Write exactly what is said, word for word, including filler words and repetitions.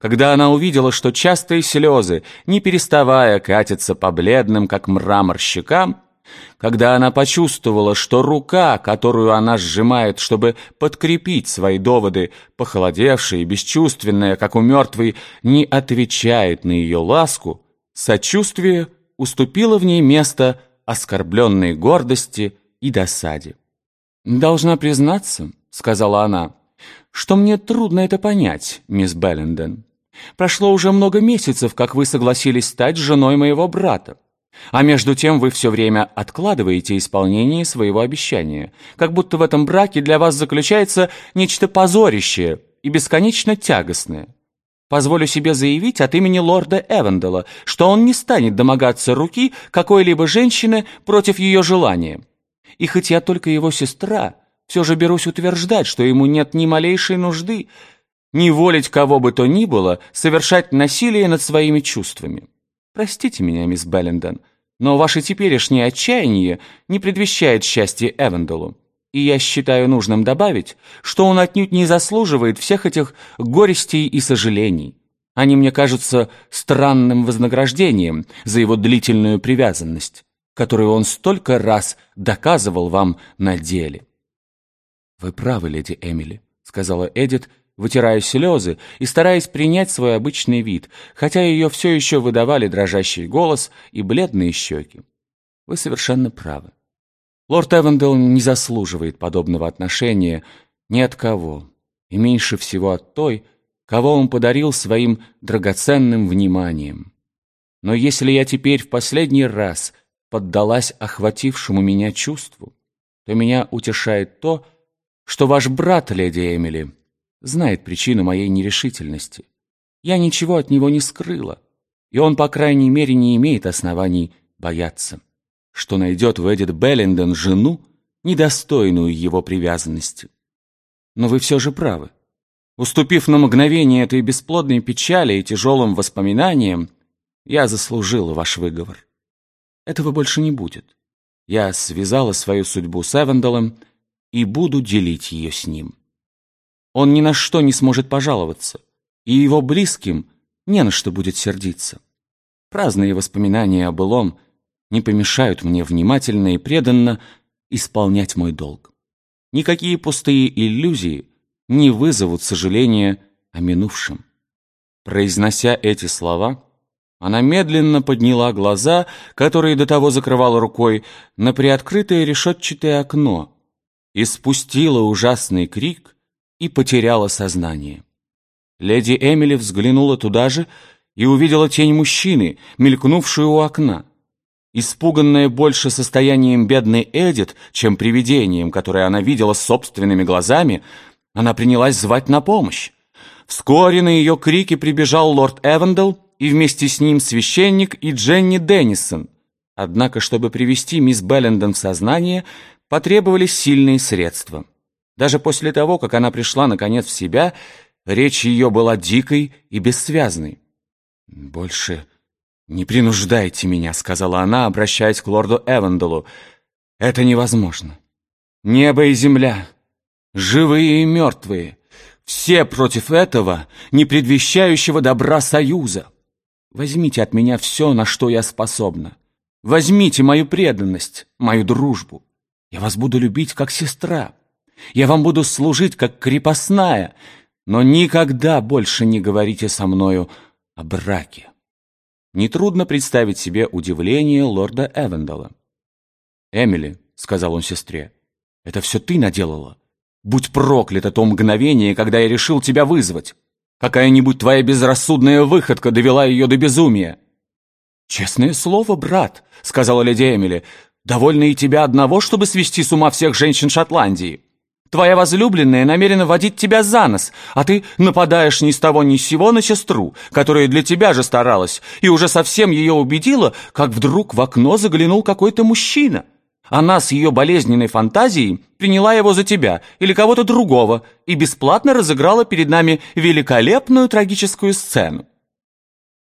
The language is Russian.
Когда она увидела, что частые слезы, не переставая, катятся по бледным, как мрамор, щекам, когда она почувствовала, что рука, которую она сжимает, чтобы подкрепить свои доводы, похолодевшая и бесчувственная, как у мертвой, не отвечает на ее ласку, сочувствие уступило в ней место оскорбленной гордости и досаде. «Должна признаться, — сказала она, — что мне трудно это понять, мисс Белленден. Прошло уже много месяцев, как вы согласились стать женой моего брата. А между тем вы все время откладываете исполнение своего обещания, как будто в этом браке для вас заключается нечто позорящее и бесконечно тягостное. Позволю себе заявить от имени лорда Эвендела, что он не станет домогаться руки какой-либо женщины против ее желания. И хоть я только его сестра, все же берусь утверждать, что ему нет ни малейшей нужды не волить кого бы то ни было совершать насилие над своими чувствами. Простите меня, мисс Белленден, но ваше теперешнее отчаяние не предвещает счастья Эвенделу, и я считаю нужным добавить, что он отнюдь не заслуживает всех этих горестей и сожалений. Они мне кажутся странным вознаграждением за его длительную привязанность, которую он столько раз доказывал вам на деле». «Вы правы, леди Эмили», — сказала Эдит, вытирая слезы и стараясь принять свой обычный вид, хотя ее все еще выдавали дрожащий голос и бледные щеки. «Вы совершенно правы. Лорд Эвендел не заслуживает подобного отношения ни от кого, и меньше всего от той, кого он подарил своим драгоценным вниманием. Но если я теперь в последний раз поддалась охватившему меня чувству, то меня утешает то, что ваш брат, леди Эмили, знает причину моей нерешительности. Я ничего от него не скрыла, и он, по крайней мере, не имеет оснований бояться, что найдет в Эдит Белленден жену, недостойную его привязанности. Но вы все же правы. Уступив на мгновение этой бесплодной печали и тяжелым воспоминаниям, я заслужила ваш выговор. Этого больше не будет. Я связала свою судьбу с Эвенделом и буду делить ее с ним. Он ни на что не сможет пожаловаться, и его близким не на что будет сердиться. Праздные воспоминания о былом не помешают мне внимательно и преданно исполнять мой долг. Никакие пустые иллюзии не вызовут сожаления о минувшем». Произнося эти слова, она медленно подняла глаза, которые до того закрывала рукой, на приоткрытое решетчатое окно и спустила ужасный крик и потеряла сознание. Леди Эмили взглянула туда же и увидела тень мужчины, мелькнувшую у окна. Испуганная больше состоянием бедной Эдит, чем привидением, которое она видела собственными глазами, она принялась звать на помощь. Вскоре на ее крики прибежал лорд Эвендел и вместе с ним священник и Дженни Деннисон. Однако, чтобы привести мисс Белленден в сознание, потребовались сильные средства. Даже после того, как она пришла наконец в себя, речь ее была дикой и бессвязной. «Больше не принуждайте меня», — сказала она, обращаясь к лорду Эвенделу. «Это невозможно. Небо и земля, живые и мертвые, все против этого, не предвещающего добра союза. Возьмите от меня все, на что я способна. Возьмите мою преданность, мою дружбу. Я вас буду любить как сестра. Я вам буду служить как крепостная, но никогда больше не говорите со мною о браке». Нетрудно представить себе удивление лорда Эвендела. «Эмили», — сказал он сестре, — «это все ты наделала. Будь проклято то мгновение, когда я решил тебя вызвать. Какая-нибудь твоя безрассудная выходка довела ее до безумия». «Честное слово, брат», — сказала леди Эмили, — «довольно и тебя одного, чтобы свести с ума всех женщин Шотландии. Твоя возлюбленная намерена водить тебя за нос, а ты нападаешь ни с того ни с сего на сестру, которая для тебя же старалась, и уже совсем ее убедила, как вдруг в окно заглянул какой-то мужчина. Она с ее болезненной фантазией приняла его за тебя или кого-то другого и бесплатно разыграла перед нами великолепную трагическую сцену.